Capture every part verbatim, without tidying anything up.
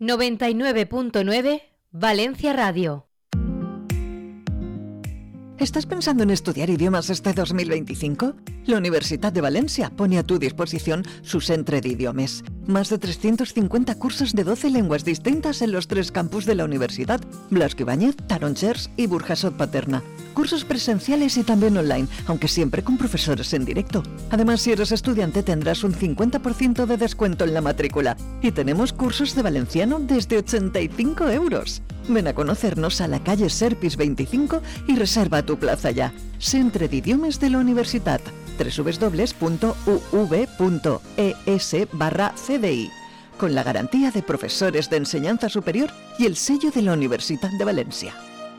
noventa y nueve punto nueve Valencia Radio. ¿Estás pensando en estudiar idiomas este dos mil veinticinco? La Universitat de Valencia pone a tu disposición su Centre d'Idiomes. Más de trescientos cincuenta cursos de doce lenguas distintas en los tres campus de la universidad: Blasco Ibáñez, Tarongers y Burjasot Paterna. Cursos presenciales y también online, aunque siempre con profesores en directo. Además, si eres estudiante tendrás un cincuenta por ciento de descuento en la matrícula. Y tenemos cursos de valenciano desde ochenta y cinco euros. Ven a conocernos a la calle Serpis veinticinco y reserva tu plaza ya. Centre d'Idiomes de la Universitat. doble u doble u doble u punto u v punto e s barra c d i. Con la garantía de profesores de enseñanza superior y el sello de la Universitat de Valencia.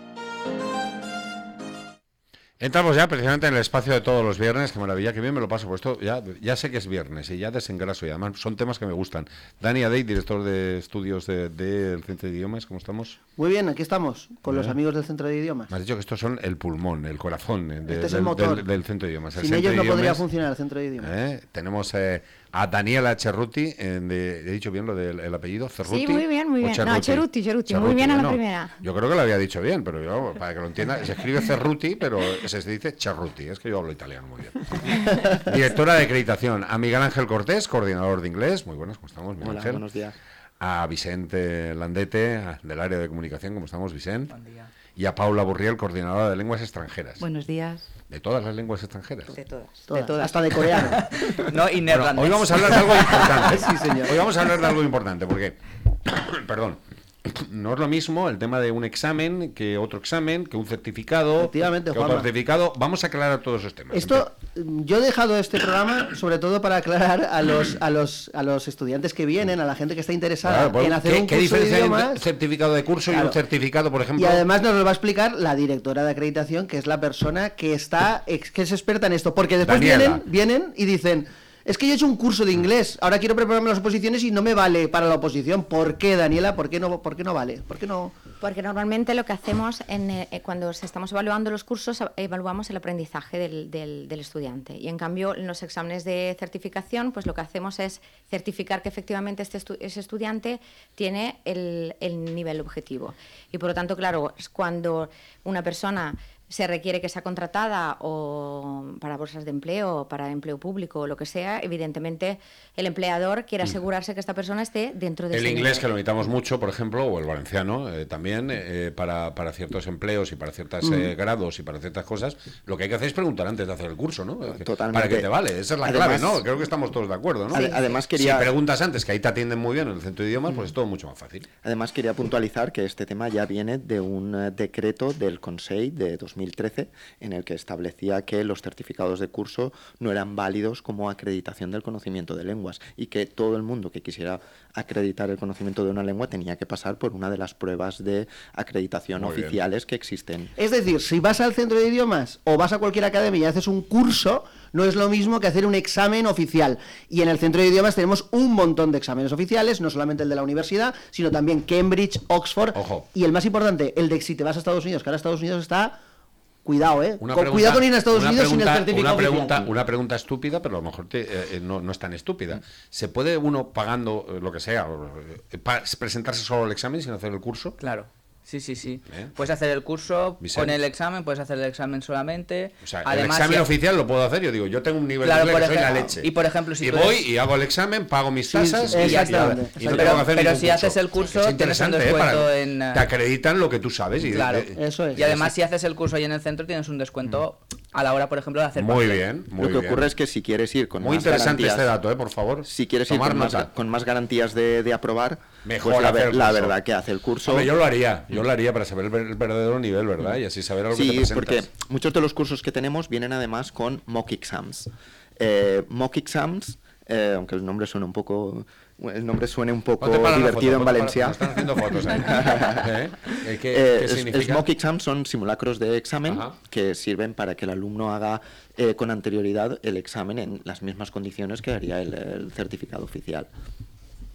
Entramos ya precisamente en el espacio de todos los viernes. Qué maravilla, qué bien me lo paso, pues esto ya, ya sé que es viernes y ya desengraso y además son temas que me gustan. Dani Adey, director de estudios del de, de Centro de Idiomas, ¿cómo estamos? Muy bien, aquí estamos, con ¿Eh? los amigos del Centro de Idiomas. Me has dicho que estos son el pulmón, el corazón de, este es del, el motor. del, del Centro de Idiomas. El Sin Centro ellos no de idiomas, podría funcionar el Centro de Idiomas. ¿eh? Tenemos eh, a Daniela Cerruti, eh, de, ¿he dicho bien lo del el apellido? ¿Cerruti? Sí, muy bien, muy bien. Cerruti? No, Cerruti, Cerruti, Cerruti, muy bien a la no, primera. Yo creo que lo había dicho bien, pero yo, para que lo entienda, se escribe Cerruti, pero se dice Cerruti, es que yo hablo italiano muy bien. Directora de acreditación, a Miguel Ángel Cortés, coordinador de inglés. Muy buenas, ¿cómo estamos, Miguel Hola, Ángel? buenos días. A Vicente Landete, del área de comunicación, ¿cómo estamos, Vicente? Buen día. Y a Paula Burriel, coordinadora de lenguas extranjeras. Buenos días. ¿De todas las lenguas extranjeras? De todas. Todas, De todas. hasta de coreano. No, y neerlandés. Bueno, hoy vamos a hablar de algo importante. Sí, señor. Hoy vamos a hablar de algo importante, porque, perdón, no es lo mismo el tema de un examen que otro examen, que un certificado, Efectivamente, que otro Juanma. certificado. Vamos a aclarar todos esos temas. Esto, yo he dejado este programa sobre todo para aclarar a los a los a los estudiantes que vienen, a la gente que está interesada Claro, bueno, en hacer ¿qué, un ¿qué curso de diferencia hay entre idiomas. un certificado de curso y Claro. un certificado, por ejemplo? Y además nos lo va a explicar la directora de acreditación, que es la persona que está ex- que es experta en esto, porque después Daniela. vienen vienen y dicen: es que yo he hecho un curso de inglés, ahora quiero prepararme las oposiciones y no me vale para la oposición. ¿Por qué, Daniela? ¿Por qué no, por qué no vale? ¿Por qué no? Porque normalmente lo que hacemos en, eh, cuando se estamos evaluando los cursos, a- evaluamos el aprendizaje del, del- del estudiante. Y en cambio, en los exámenes de certificación, pues lo que hacemos es certificar que efectivamente este estu- ese estudiante tiene el, el nivel objetivo. Y por lo tanto, claro, es cuando una persona se requiere que sea contratada o para bolsas de empleo, para empleo público o lo que sea, evidentemente el empleador quiere asegurarse que esta persona esté dentro de El ese inglés, nivel. que lo necesitamos mucho, por ejemplo, o el valenciano eh, también, eh, para, para ciertos empleos y para ciertos eh, grados y para ciertas cosas, lo que hay que hacer es preguntar antes de hacer el curso, ¿no? Totalmente. Para que te vale, esa es la Además- clave, ¿no? Creo que estamos todos de acuerdo, ¿no? Ade- además quería- Si preguntas antes, que ahí te atienden muy bien en el centro de idiomas, pues es todo mucho más fácil. Además, quería puntualizar que este tema ya viene de un eh, decreto del Consell de dos mil trece en el que establecía que los certificados de curso no eran válidos como acreditación del conocimiento de lenguas y que todo el mundo que quisiera acreditar el conocimiento de una lengua tenía que pasar por una de las pruebas de acreditación Muy bien. oficiales que existen. Es decir, si vas al Centro de Idiomas o vas a cualquier academia y haces un curso, no es lo mismo que hacer un examen oficial. Y en el Centro de Idiomas tenemos un montón de exámenes oficiales, no solamente el de la universidad, sino también Cambridge, Oxford. Ojo. Y el más importante, el de si te vas a Estados Unidos, que ahora Estados Unidos está... Cuidado, ¿eh? Una Con- pregunta- cuidado con ir a Estados una Unidos sin el pregunta- certificado una pregunta, oficial. una pregunta estúpida, pero a lo mejor te, eh, no, no es tan estúpida. ¿Se puede uno pagando eh, lo que sea, o, eh, pa- presentarse solo al examen sin hacer el curso? Claro, sí, sí, sí. ¿Eh? Puedes hacer el curso Vicente. con el examen, puedes hacer el examen solamente. O sea, el Además, examen si- oficial lo puedo hacer, yo digo, yo tengo un nivel Claro, de por inglés que soy la ejemplo, leche. y por ejemplo, si y tú voy eres- y hago el examen, pago mis Sí, tasas sí, y, ya- exactamente, y no exactamente. tengo que hacer Pero ningún si curso. haces el curso, Es tienes un interesante, ¿eh? descuento Para- en, eh, te acreditan lo que tú sabes. Y, Claro, eh, Eso es. Y además, si haces el curso ahí en el centro, tienes un descuento a la hora, por ejemplo, de hacer muy parcial. bien, muy Lo que bien. ocurre es que si quieres ir con Muy más interesante garantías, este dato, ¿eh? Por favor. si quieres ir Tomar con más, nota. con más garantías de, de aprobar, Mejor pues la, hacer ver- el la curso. verdad que hace el curso. Hombre, yo lo haría, yo lo haría para saber el, ver- el verdadero nivel, ¿verdad? Y así saber a lo que te Sí, presentas. porque muchos de los cursos que tenemos vienen además con mock exams. Eh, mock exams, eh, aunque el nombre suena un poco, el nombre suene un poco Ponte para la divertido foto, en ponte para- Valencia. nos están haciendo fotos ahí. ¿Eh? ¿Eh? ¿Qué, Eh, qué es- es significa? mock exams son simulacros de examen Ajá. que sirven para que el alumno haga eh, con anterioridad el examen en las mismas condiciones que haría el, el certificado oficial.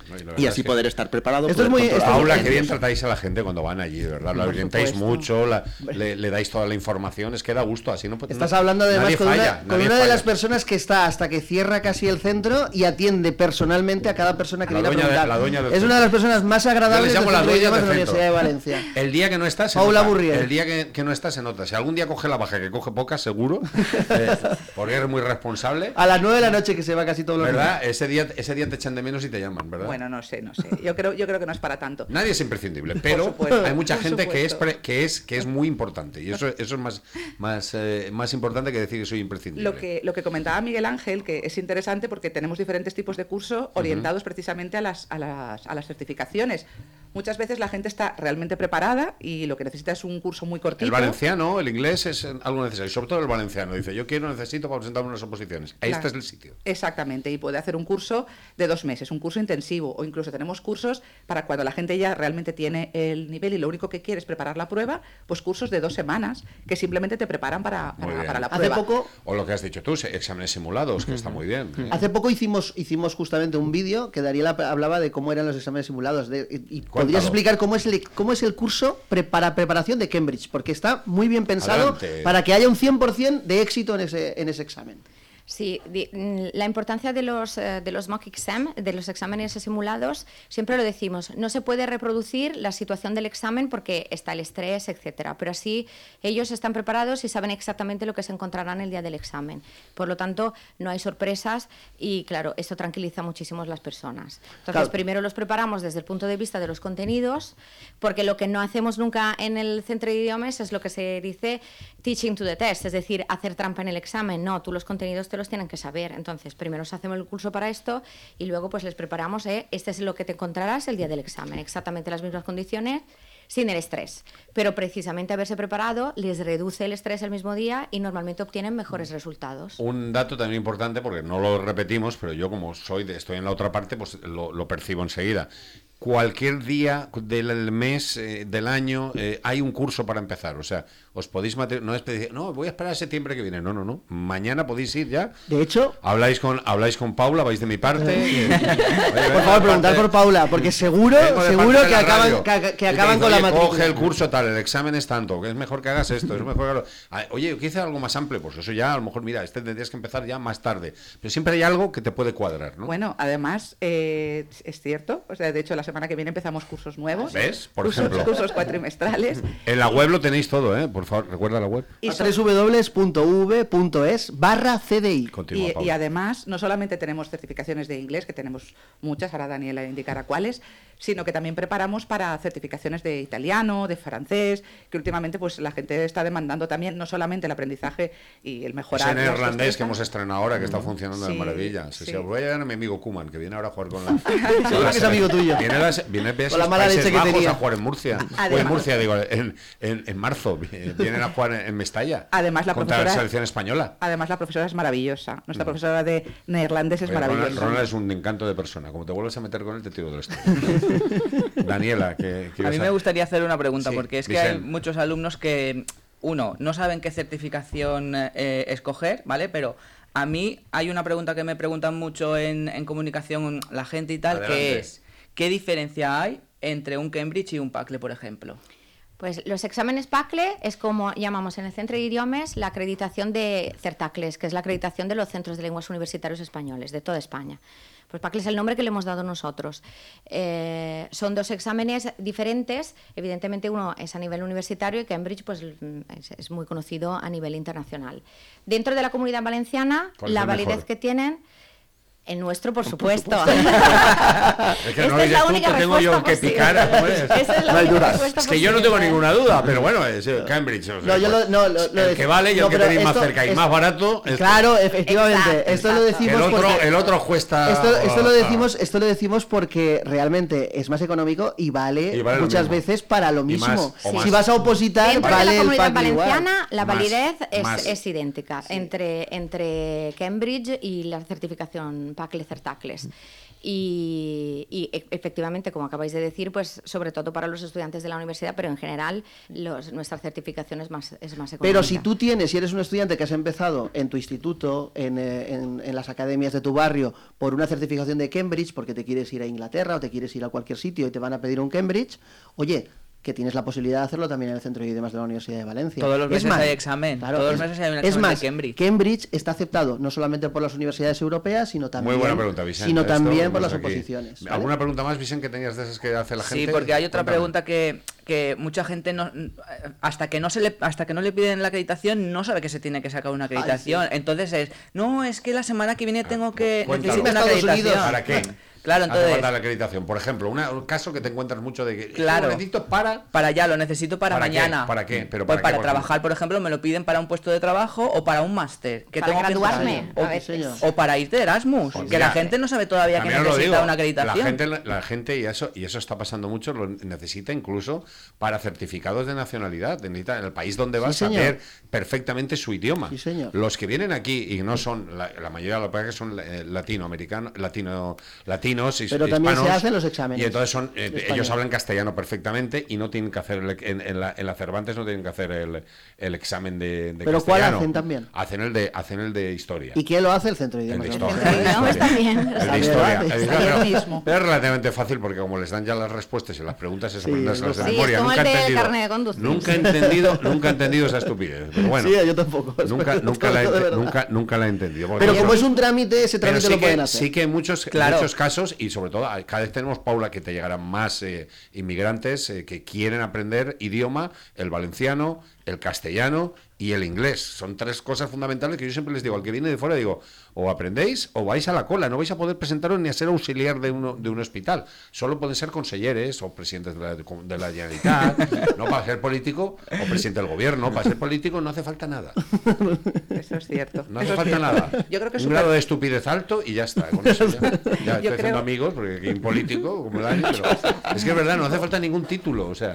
No, y la Y verdad así es que- poder estar preparado. Esto es poder muy- controlar. esto- Paula, en- qué bien tratáis a la gente cuando van allí, de verdad. La Por orientáis supuesto. mucho, la- le, le dais toda la información, es que da gusto, así no puede- Estás no- hablando además nadie con, falla, una, con nadie una de falla. las personas que está hasta que cierra casi el centro y atiende personalmente a cada persona que La viene dueña a de- preguntar. la dueña del es una de las personas más Yo agradables les del llamo la centro de dueña idiomas de la del Universidad de centro. Valencia. El día que no está, se Paula nota. Burriel. El día que, que no está, se nota. Si algún día coge la baja, que coge poca, seguro, eh, porque eres muy responsable, A las nueve de la noche que se va casi todos los ¿verdad? días. Ese día, ese día te echan de menos y te llaman, ¿verdad? Bueno, no sé, no sé. Yo creo, yo creo que no es para tanto. Nadie es imprescindible, pero supuesto, hay mucha por gente que es, supuesto. pre- que es que es muy importante y eso, eso es más, más, eh, más importante que decir que soy imprescindible. Lo que, lo que comentaba Miguel Ángel, que es interesante porque tenemos diferentes tipos de curso orientados precisamente a las, a, las, a las certificaciones. Muchas veces la gente está realmente preparada y lo que necesita es un curso muy cortito. El valenciano, el inglés es algo necesario, sobre todo el valenciano. Dice, yo quiero, necesito para presentarme unas oposiciones. Ahí Claro. este es el sitio. Exactamente, y puede hacer un curso de dos meses, un curso intensivo, o incluso tenemos cursos para cuando la gente ya realmente tiene el nivel y lo único que quiere es preparar la prueba, pues cursos de dos semanas que simplemente te preparan para, Muy para, bien. para la Hace prueba. poco, O lo que has dicho tú, se- exámenes simulados, que está muy bien. ¿eh? hace poco hicimos, hicimos justamente un vídeo que Dariela hablaba de cómo eran los exámenes simulados. De, y y podrías explicar cómo es el, cómo es el curso pre- para preparación de Cambridge, porque está muy bien pensado Adelante. para que haya un cien por ciento de éxito en ese, en ese examen. Sí, di- mm, la importancia de los, eh, de los mock exam, de los exámenes simulados, siempre lo decimos, no se puede reproducir la situación del examen porque está el estrés, etcétera, pero así ellos están preparados y saben exactamente lo que se encontrarán el día del examen. Por lo tanto, no hay sorpresas y, claro, esto tranquiliza muchísimo a las personas. Entonces, Claro. primero los preparamos desde el punto de vista de los contenidos, porque lo que no hacemos nunca en el centro de idiomas es lo que se dice teaching to the test, es decir, hacer trampa en el examen. No, tú los contenidos te los tienen que saber. Entonces, primero os hacemos el curso para esto y luego pues les preparamos, ¿eh? Este es lo que te encontrarás el día del examen, exactamente las mismas condiciones, sin el estrés. Pero precisamente haberse preparado les reduce el estrés el mismo día y normalmente obtienen mejores resultados. Un dato también importante, porque no lo repetimos, pero yo como soy de, estoy en la otra parte, pues lo, lo percibo enseguida. Cualquier día del mes, eh, del año, eh, hay un curso para empezar. O sea, os podéis mater- no es pedir, no, voy a esperar a septiembre que viene. No, no, no. Mañana podéis ir ya. De hecho, Habláis con, habláis con Paula, vais de mi parte. y- Oye, vengo por favor, de preguntar parte- por Paula, porque seguro, vengo de seguro parte de que la acaban, radio. que, que Y te acaban dice, con la oye, matrícula. coge el curso tal, el examen es tanto, que es mejor que hagas esto, es mejor que hagas... Ah, oye, ¿qué hice algo más amplio? Pues eso ya, a lo mejor, mira, este tendrías que empezar ya más tarde. Pero siempre hay algo que te puede cuadrar, ¿no? Bueno, además, eh, es cierto, o sea, de hecho la semana que viene empezamos cursos nuevos. ¿Ves? Por cursos, ejemplo. cursos cuatrimestrales. En la web lo tenéis todo, ¿eh? Por favor, recuerda la web. Y A son- www.v.es barra CDI. Continúa, Y, Paula. y además, no solamente tenemos certificaciones de inglés, que tenemos muchas, ahora Daniela indicará cuáles, sino que también preparamos para certificaciones de italiano, de francés, que últimamente pues la gente está demandando también no solamente el aprendizaje y el mejorar. Ese las neerlandés que destrezas. hemos estronado ahora, que está funcionando de Sí, maravilla. Sí, sí. sí. Voy a llevar a mi amigo Kuman, que viene ahora a jugar con la... Seguro que es amigo tuyo. Viene, a las- viene de Con la esos mala Países leche que Bajos tenía. a jugar en Murcia. O en Además- Murcia, digo, en, en, en marzo. Vienen a jugar en, en Mestalla. Además, la contra la profesora- selección española. Además, la profesora es maravillosa. Nuestra profesora de neerlandés es Oye, Ronald, maravillosa. Ronald es un encanto de persona. Como te vuelves a meter con él, te tiro del estudio. Daniela, que, que A mí ibas me gustaría hacer una pregunta, Sí, porque es que hay Vicent. muchos alumnos que, uno, no saben qué certificación eh, escoger, ¿vale? Pero a mí hay una pregunta que me preguntan mucho en, en comunicación la gente y tal, Adelante. que es, ¿qué diferencia hay entre un Cambridge y un PACLE, por ejemplo? Pues los exámenes PACLE es como llamamos en el Centro de Idiomas la acreditación de CERTACLES, que es la acreditación de los centros de lenguas universitarios españoles de toda España. Pues PACLE es el nombre que le hemos dado nosotros. Eh, son dos exámenes diferentes, evidentemente uno es a nivel universitario y Cambridge pues, es, es muy conocido a nivel internacional. Dentro de la Comunidad Valenciana, ¿Cuál es la el validez mejor? que tienen... El nuestro, por supuesto. Es que Esta no es dices la tú única que tengo yo respuesta que posible. picar. hombre. Esa es la No hay única duda. respuesta Es que yo no tengo posible. ninguna duda, pero bueno, es eh, Cambridge. o sea, No, yo lo- no, lo- lo el dec- que vale y el no, que pero tenéis más esto- cerca y es- más barato. es- Claro, efectivamente. Exacto, esto lo exacto. decimos el otro, porque... el otro cuesta. Esto, esto lo ah, decimos, esto lo decimos porque realmente es más económico y vale, Y vale lo muchas mismo. veces para lo Y mismo. más, o si más. vas a opositar, Dentro vale de la el Comunidad PACLE igual. Valenciana, la Más, validez es, más. es idéntica entre, entre Cambridge y la certificación PACLE-CERTACLES. Y, y e- efectivamente, como acabáis de decir, pues sobre todo para los estudiantes de la universidad, pero en general los, nuestra certificación es más, es más económica. Pero si tú tienes, si eres un estudiante que has empezado en tu instituto, en, eh, en, en las academias de tu barrio, por una certificación de Cambridge, porque te quieres ir a Inglaterra o te quieres ir a cualquier sitio y te van a pedir un Cambridge, oye, que tienes la posibilidad de hacerlo también en el Centro de Idiomas de la Universidad de Valencia. Todos los Es meses más, hay examen. claro, Todos es- los meses hay un es examen más, de Cambridge. Cambridge está aceptado no solamente por las universidades europeas, sino también, Muy buena pregunta, Vicente. sino Esto también lo por las vemos aquí. oposiciones. ¿vale? ¿Alguna pregunta más, Vicente, que tenías de esas que hace la gente? Sí, porque hay otra Cuéntame. pregunta que, que mucha gente no hasta que no se le hasta que no le piden la acreditación no sabe que se tiene que sacar una acreditación. Ay, sí. Entonces es, no, es que la semana que viene tengo que Cuéntalo. necesito una Estados acreditación. Unidos. ¿Para qué? Claro, Hace entonces falta la acreditación. Por ejemplo, una- un caso que te encuentras mucho de que Claro. lo necesito para... para allá, lo necesito para, ¿Para qué? mañana. ¿Para qué? Pero Pues ¿para para, qué, por trabajar, por ejemplo, me lo piden para un puesto de trabajo o para un máster. que Para tengo que- graduarme, o, a veces. señor. o para irte de Erasmus. Pues que mira, la gente no sabe todavía que También os lo necesita digo, una acreditación. La gente, la, la gente y eso y eso está pasando mucho, lo necesita incluso para certificados de nacionalidad. Necesita en el país donde vas Sí, señor. saber perfectamente su idioma. Sí, señor. Los que vienen aquí y no son, la, la mayoría de los países son eh, latinoamericanos, latino, latinos y Pero también se hispanos, hacen los exámenes y entonces son eh, de ellos español. hablan castellano perfectamente y no tienen que hacer el- en, en la, en la Cervantes no tienen que hacer el, el examen de, de ¿Pero cuál castellano. hacen también? Hacen el de hacen el de historia. ¿Y quién lo hace? El Centro de El Idiomas. de de la historia. Centro de Universidad. Idiomas El de también. historia. El de Está historia. bien, El de está historia. mismo. Pero es relativamente fácil porque como les dan ya las respuestas y las preguntas es Sí, aprenderlas de sí, es memoria. como Nunca el he del entendido. carnet de conducir. Nunca he entendido, nunca he entendido esa estupidez. Pero bueno, Sí, yo tampoco. nunca, Pero nunca, la he, de verdad. nunca, nunca la he entendido. Porque Pero bueno, como es un trámite, ese pero trámite sí lo pueden que, hacer. sí que en muchos, Claro. muchos casos, y sobre todo a- cada vez tenemos, Paula, que te llegarán más eh, inmigrantes eh, que quieren aprender idioma, el valenciano, el castellano y el inglés. Son tres cosas fundamentales que yo siempre les digo al que viene de fuera, digo, o aprendéis o vais a la cola, no vais a poder presentaros ni a ser auxiliar de, uno, de un hospital. Solo pueden ser conselleres o presidentes de la, de la Generalitat, no para ser político, o presidente del gobierno. Para ser político no hace falta nada. Eso es cierto. No hace Eso es falta cierto. nada. Yo creo que es un súper- grado de estupidez alto y ya está. Con eso ya, ya estoy Yo haciendo creo- amigos, porque aquí un político, como el año, pero es que es verdad, no hace falta ningún título. O sea,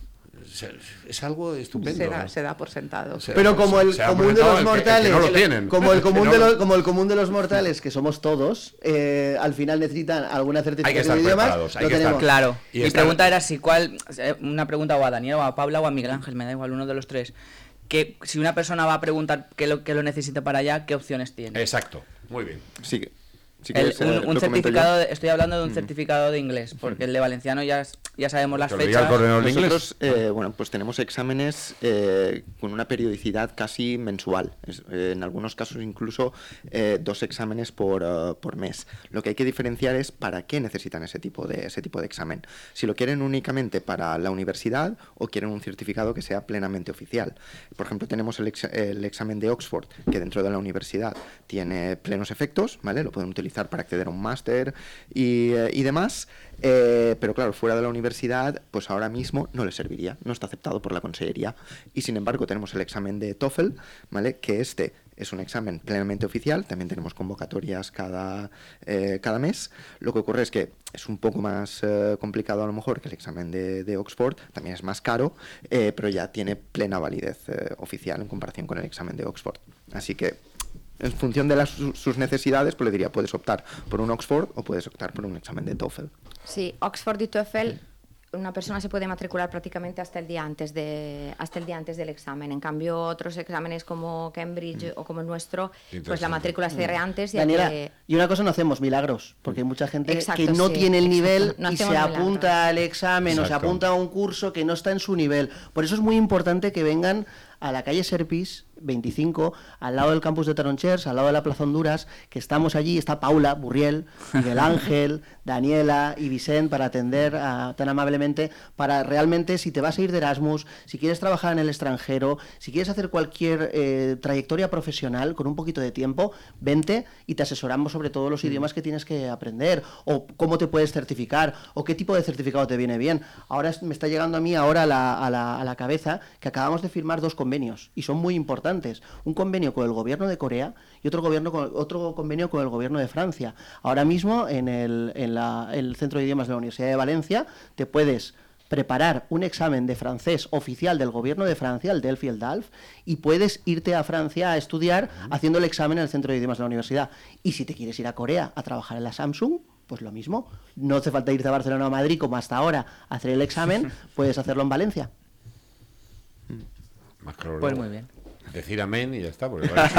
es, es algo estupendo. se da, ¿no? se da por sentado. Se- Pero como el se ha común de comentado los el que- el que mortales, no lo tienen. como el común Que de no- los, como el común de los mortales, que somos todos, eh, al final necesitan alguna Hay que certificación estar de idiomas. preparados, hay lo que estar- tenemos. Claro. Y Mi esta- pregunta era si cuál, eh, una pregunta o a Daniel o a Paula o a Miguel Ángel, me da igual, uno de los tres. Que si una persona va a preguntar qué lo, qué lo necesita para allá, ¿qué opciones tiene? Exacto, muy bien. Sí, que- si El- quieres, eh, un, un lo comento yo. certificado, de- estoy hablando de un certificado de inglés, porque el de valenciano ya, es- ya sabemos las Te lo diga fechas. el coordinador de inglés. Nosotros, eh, bueno, pues tenemos exámenes eh, con una periodicidad casi mensual. Es- eh, en algunos casos incluso eh, dos exámenes por, eh, por mes. Lo que hay que diferenciar es para qué necesitan ese tipo de ese tipo de examen. Si lo quieren únicamente para la universidad o quieren un certificado que sea plenamente oficial. Por ejemplo, tenemos el, ex- el examen de Oxford, que dentro de la universidad tiene plenos efectos, ¿vale? Lo pueden utilizar para acceder a un máster y, eh, y demás. Eh, pero claro, fuera de la universidad, pues ahora mismo no le serviría, no está aceptado por la Consellería. Y sin embargo tenemos el examen de TOEFL, ¿vale? Que este es un examen plenamente oficial, también tenemos convocatorias cada, eh, cada mes. Lo que ocurre es que es un poco más eh, complicado a lo mejor que el examen de, de Oxford, también es más caro, eh, pero ya tiene plena validez eh, oficial en comparación con el examen de Oxford. Así que en función de las, su- sus necesidades, pues le diría, puedes optar por un Oxford o puedes optar por un examen de TOEFL. Sí, Oxford y TOEFL, una persona se puede matricular prácticamente hasta el día antes de hasta el día antes del examen. En cambio, otros exámenes como Cambridge o como el nuestro, pues la Interesante. matrícula se cierra antes y hay Daniela, que- y una cosa, no hacemos milagros, porque hay mucha gente Exacto, que no sí, tiene el exacto. nivel No y se hacemos milagros. apunta al examen o se Exacto. apunta a un curso que no está en su nivel. Por eso es muy importante que vengan a la calle Serpis veinticinco, al lado del campus de Taronchers, al lado de la Plaza Honduras, que estamos allí, está Paula, Burriel, Miguel Ángel, Daniela y Vicent para atender a- tan amablemente, para realmente, si te vas a ir de Erasmus, si quieres trabajar en el extranjero, si quieres hacer cualquier eh, trayectoria profesional con un poquito de tiempo, vente y te asesoramos sobre todos los idiomas que tienes que aprender, o cómo te puedes certificar, o qué tipo de certificado te viene bien. Ahora es- me está llegando a mí ahora a la, a la- a la cabeza que acabamos de firmar dos convenios, y son muy importantes. Un convenio con el gobierno de Corea y otro, gobierno con, otro convenio con el gobierno de Francia. Ahora mismo en el, en la- en el Centro de Idiomas de la Universidad de Valencia te puedes preparar un examen de francés oficial del gobierno de Francia, el DELF y el DALF, y puedes irte a Francia a estudiar haciendo el examen en el Centro de Idiomas de la universidad. Y si te quieres ir a Corea a trabajar en la Samsung, pues lo mismo. No hace falta irte a Barcelona o Madrid como hasta ahora a hacer el examen, puedes hacerlo en Valencia. Más claro, Pues muy bien. Decir amén y ya está. Porque vale, se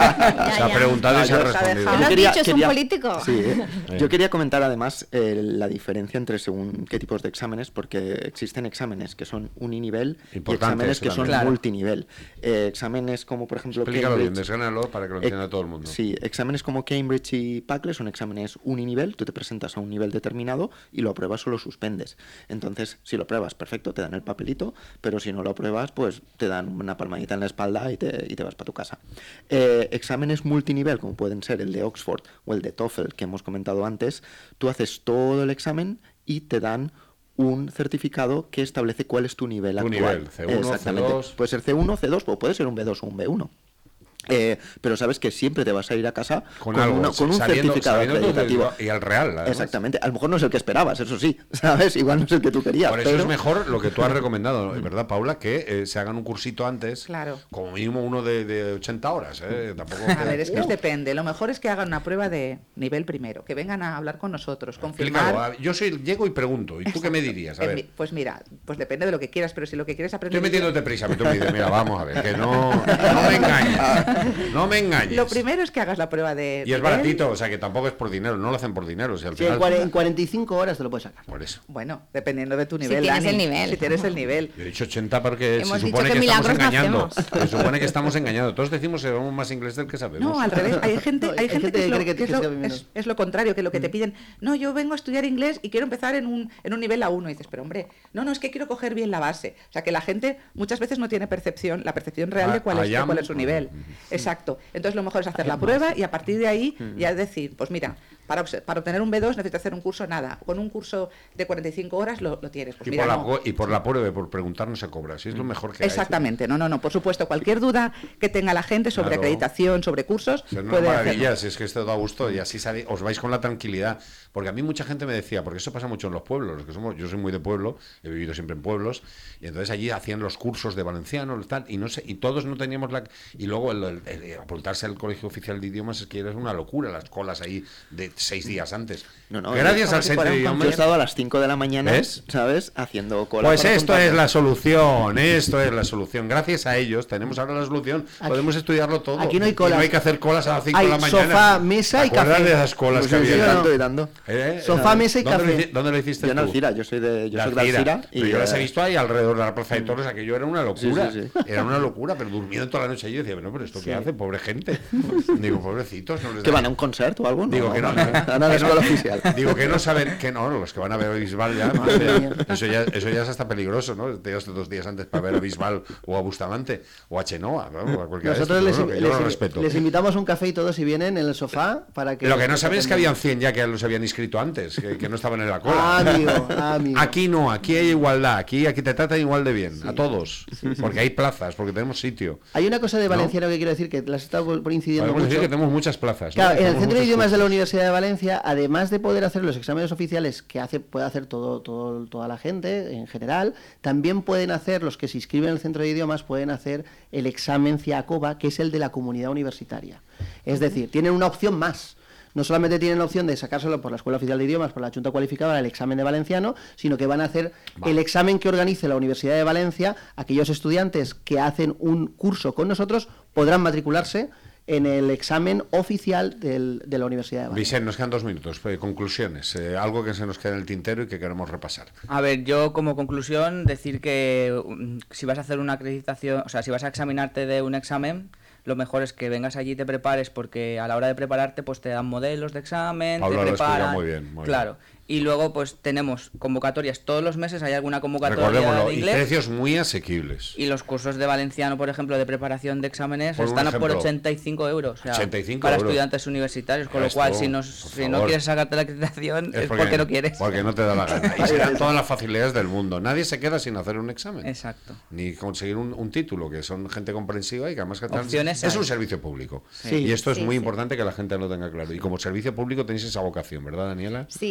ha preguntado y se ha respondido. ¿Lo has quería- dicho? ¿Es un quería- político? Sí, ¿eh? Yo quería comentar además eh, la diferencia entre según qué tipos de exámenes, porque existen exámenes que son uninivel y Importante exámenes eso que son también. Claro. multinivel. Eh, exámenes como, por ejemplo, Explícalo bien, Cambridge- desgránalos para que lo Eh, entienda todo el mundo. Sí, exámenes como Cambridge y Pacle son exámenes uninivel, tú te presentas a un nivel determinado y lo apruebas o lo suspendes. Entonces, si lo apruebas, perfecto, te dan el papelito, pero si no lo apruebas, pues te dan una palmadita en la espalda y te, y te vas para tu casa. Eh, exámenes multinivel, como pueden ser el de Oxford o el de TOEFL que hemos comentado antes, tú haces todo el examen y te dan un certificado que establece cuál es tu nivel Tu actual. nivel, C uno, Exactamente. C dos. Puede ser C uno, C dos o puede ser un B dos o un B uno. Eh, pero sabes que siempre te vas a ir a casa Con con, algo, una- con un sabiendo- certificado sabiendo todo acreditativo. y al real, además. Exactamente. A lo mejor no es el que esperabas, eso sí, ¿sabes? Igual no es el que tú querías. Por eso pero... es mejor lo que tú has recomendado, ¿verdad, Paula? Que eh, se hagan un cursito antes, Claro. como mínimo uno de, de ochenta horas. ¿eh? Tampoco A ver, es que es depende. Lo mejor es que hagan una prueba de nivel primero, que vengan a hablar con nosotros, Explícalo. confirmar. a- Yo soy, llego y pregunto. ¿Y tú qué me dirías? A Eh, ver. mi- Pues mira, pues depende de lo que quieras, pero si lo que quieres aprender... Estoy metiéndote prisa, pero tú me dices, mira, vamos a ver, que no, no me engañes. No me engañes. Lo primero es que hagas la prueba de Y es nivel. baratito, o sea que tampoco es por dinero, no lo hacen por dinero. Si al Sí, en, final, cuare- en cuarenta y cinco horas te lo puedes sacar. por eso. Bueno, dependiendo de tu Si nivel, tienes Dani, el nivel. Si tienes el nivel. Yo he dicho ochenta porque Hemos se dicho supone que que, estamos milagros no engañando. hacemos. Se supone que estamos engañando. Todos decimos que sabemos más inglés del que sabemos. No, al revés. Hay gente, No, hay hay gente, gente que, es que lo, cree que- que es, que lo- sabe menos. es- es lo contrario, que lo que te piden. No, yo vengo a estudiar inglés y quiero empezar en un, en un nivel A uno. Y dices, pero hombre, no, no, es que quiero coger bien la base. O sea, que la gente muchas veces no tiene percepción, la percepción real de cuál es, de I am- cuál es su nivel. Exacto. Entonces lo mejor es hacer la prueba y a partir de ahí ya decir, pues mira, para, obse- para obtener un B dos necesitas hacer un curso, nada. Con un curso de cuarenta y cinco horas lo, lo tienes. Pues Y, mira, por la, no. pu- y por la prueba, y por preguntar no se cobra. Si es lo mejor que hay. Exactamente, no, no, no, por supuesto, cualquier duda que tenga la gente sobre Claro. acreditación, sobre cursos, Es una puede maravilla, hacerlo. si es que esto da gusto y así sabe- os vais con la tranquilidad. Porque a mí mucha gente me decía, porque eso pasa mucho en los pueblos, los que somos, yo soy muy de pueblo, he vivido siempre en pueblos, y entonces allí hacían los cursos de valenciano tal, y no sé, y todos no teníamos la y luego el, el- el apuntarse al colegio oficial de idiomas es que era una locura, las colas ahí de seis días antes. No, no, Gracias yo- al centro de Yo he idiomas. estado a las cinco de la mañana, ¿Ves? ¿sabes? Haciendo cola. Pues para esto apuntarme. es la solución, esto es la solución. Gracias a ellos tenemos ahora la solución. Aquí- Podemos estudiarlo todo. aquí no hay Y colas. no hay que hacer colas a las cinco Hay de la mañana. sofá, mesa ¿Te y acuerdas café. de esas colas Pues que sí, sí, había? dando y dando. ¿Eh? Sofá, mesa y ¿Dónde café. Lo, hici- ¿Dónde lo hiciste Yo en tú? Alcira, yo soy de, yo De soy de Alcira. Alcira. Pero yo las he visto ahí alrededor de la Plaza de Toros, aquello era una locura. Sí, sí, sí. Era una locura, pero durmiendo toda la noche allí. Yo decía, bueno, pero ¿esto qué hace? Pobre gente. Digo, pobrecitos. No les ¿Que da- van a un concierto o algo? Digo que no. van a la escuela oficial. Digo que no saben, que no, los que van a ver a Bisbal ya, madre mía, eso ya, eso ya es hasta peligroso, ¿no? Te llevas dos días antes para ver a Bisbal o a Bustamante o a Chenoa, ¿no? A cualquiera de Nosotros estos, les, bueno, que yo les- lo respeto. les invitamos a un café y todos si vienen en el sofá para que... Lo que no saben es que habían cien ya que los habían inscrito antes, que, que no estaban en la cola. Ah, amigo, ah, amigo. Aquí no, aquí hay igualdad, aquí, aquí te tratan igual de bien, a todos, porque hay plazas, porque tenemos sitio. Hay una cosa de valenciano que quiero decir que las he estado por- por incidiendo Podemos decir mucho. que tenemos muchas plazas. ¿no? Claro, en el Tenemos Centro de muchos Idiomas de la cursos. Universidad de Valencia, además de poder hacer los exámenes oficiales que hace, puede hacer todo, todo, toda la gente en general, también pueden hacer, los que se inscriben en el Centro de Idiomas, pueden hacer el examen CIACOBA, que es el de la comunidad universitaria. Es decir, tienen una opción más. No solamente tienen la opción de sacárselo por la Escuela Oficial de Idiomas, por la Junta Cualificadora, el examen de valenciano, sino que van a hacer Vale. el examen que organice la Universidad de Valencia. Aquellos estudiantes que hacen un curso con nosotros podrán matricularse en el examen oficial del- de la Universidad de Valencia. Vicente, nos quedan dos minutos. eh, conclusiones. eh, algo que se nos queda en el tintero y que queremos repasar. A ver, yo como conclusión decir que mm, si vas a hacer una acreditación, o sea, si vas a examinarte de un examen, lo mejor es que vengas allí y te prepares, porque a la hora de prepararte pues te dan modelos de examen, Paula te lo explica preparan. muy bien, muy claro. Y luego pues tenemos convocatorias todos los meses, hay alguna convocatoria Recordémoslo, de y inglés. precios muy asequibles. Y los cursos de valenciano, por ejemplo, de preparación de exámenes, Por un están a por ejemplo. ochenta y cinco euros. O sea, ochenta y cinco para euros. estudiantes universitarios. Con lo Esto, cual, si, no, por si no favor. quieres sacarte la acreditación, es, porque, no quieres. Porque no te da la gana. Y serán todas las facilidades del mundo. Nadie se queda sin hacer un examen. Exacto. Ni conseguir un, un título, que son gente comprensiva y que además que tal- Opciones es hay. un servicio público. Sí. Y esto es Sí, muy sí. importante que la gente lo tenga claro. Y como servicio público tenéis esa vocación, ¿verdad, Daniela? Sí, sí.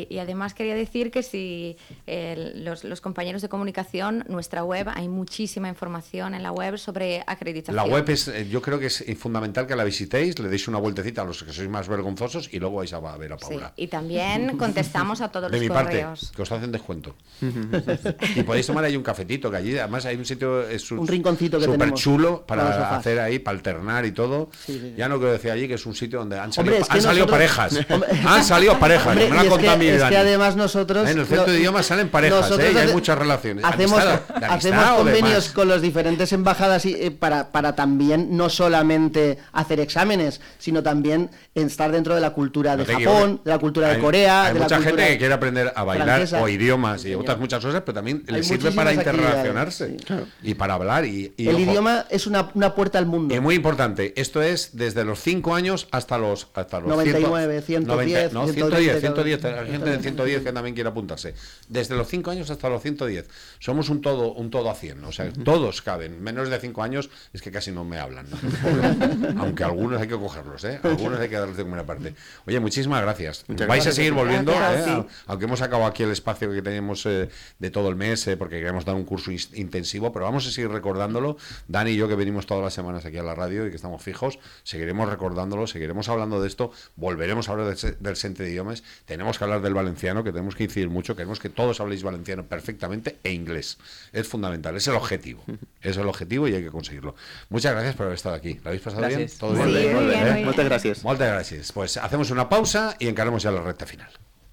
y además quería decir que si eh, los, los compañeros de comunicación, nuestra web, hay muchísima información en la web sobre acreditación. La web es, yo creo que es fundamental que la visitéis, le deis una vueltecita a los que sois más vergonzosos y luego vais a ver a Paula. Sí, y también contestamos a todos de los mi correos. parte, que os hacen descuento. Y podéis tomar ahí un cafetito, que allí además hay un sitio es un rinconcito que súper tenemos chulo para, para hacer ahí, para alternar y todo. Sí, sí, sí. Ya no quiero decir allí que es un sitio donde han salido, Hombre, es que han salido nosotros- parejas. Hombre, Han salido parejas. Hombre, me lo y ha es contado que, mi es Dani. que además nosotros... En el centro lo- de idiomas salen parejas, nosotros ¿eh? Y hay hace- muchas relaciones. Hacemos, Amistad, de amistad hacemos o de convenios más. con las diferentes embajadas y, eh, para, para también no solamente hacer exámenes, sino también estar dentro de la cultura de No te Japón, equivoques. de la cultura de Hay- Corea, Hay de la mucha cultura gente que quiere aprender a bailar francesa. o idiomas y Señor. otras muchas cosas, pero también Hay le sirve para muchísimas interrelacionarse actividades, sí. y para hablar. Y, y, El ojo, idioma es una, una puerta al mundo. y muy importante, esto es desde los cinco años hasta los hasta los noventa y nueve, ciento diez, no, ciento ciento diez, veinte, ciento diez, cada- hay gente de ciento diez que también quiere apuntarse. Desde los cinco años hasta los ciento diez. Somos un todo un todo a cien, o sea, todos caben. Menos de cinco años es que casi no me hablan. Aunque algunos hay que cogerlos, ¿eh? Algunos hay que darles de buena parte. Oye, muchísimas gracias. Muchas Vais gracias. a seguir volviendo, Gracias, ¿eh? sí. Aunque hemos acabado aquí el espacio que teníamos eh, de todo el mes, eh, porque queremos dar un curso in- intensivo, pero vamos a seguir recordándolo. Dani y yo, que venimos todas las semanas aquí a la radio y que estamos fijos, seguiremos recordándolo, seguiremos hablando de esto, volveremos a hablar del, se- del Centre de Idiomas, tenemos que hablar del valenciano, que tenemos que incidir mucho, queremos que todos habléis valenciano perfectamente e inglés. Es fundamental, es el objetivo. Es el objetivo y hay que conseguirlo. Muchas gracias por haber estado aquí. ¿Lo habéis pasado Gracias. bien? ¿Todo Sí, bien? muy bien, muy ¿Eh? bien. Muchas gracias. Muchas gracias. Pues hacemos una pausa y encaramos ya la recta final.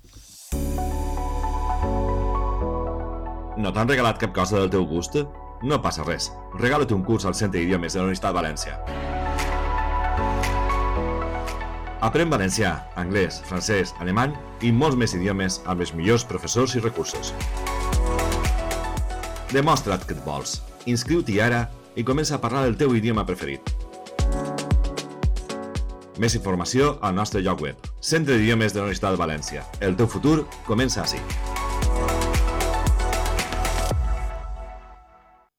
No t'han regalat cap cosa del teu gust? No passa res. Regala't un curs al Centre d'Idiomes de la Universitat de València. Aprèn valencià, anglès, francès, alemany i molts més idiomes amb els millors professors i recursos. Demostra't que et vols. Inscriu-t'hi ara i comença a parlar el teu idioma preferit. Més informació al nostre lloc web. Centre d'Idiomes de la Universitat de València. El teu futur comença ací.